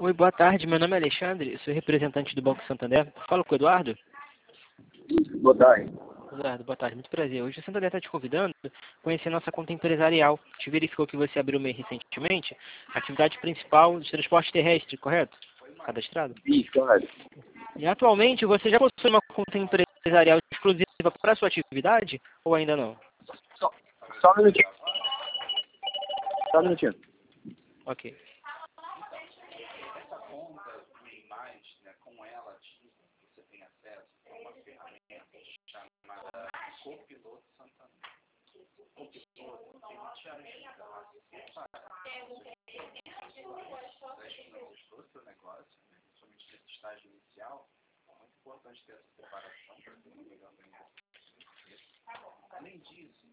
Oi, boa tarde. Meu nome é Alexandre, sou representante do Banco Santander. Falo com o Eduardo? Boa tarde. Eduardo, boa tarde, muito prazer. Hoje o Santander está te convidando a conhecer nossa conta empresarial. A gente verificou que você abriu MEI recentemente, atividade principal de transporte terrestre, correto? Cadastrado? Isso, correto. E atualmente você já possui uma conta empresarial exclusiva para a sua atividade ou ainda não? Só um minutinho. Só um minutinho. Ok. Com ela, você tem acesso a uma ferramenta chamada Copiloto Santander. Copiloto tem uma chave do seu negócio, somente nesse estágio inicial, é muito importante ter essa separação para ter uma melhor organização. Além disso,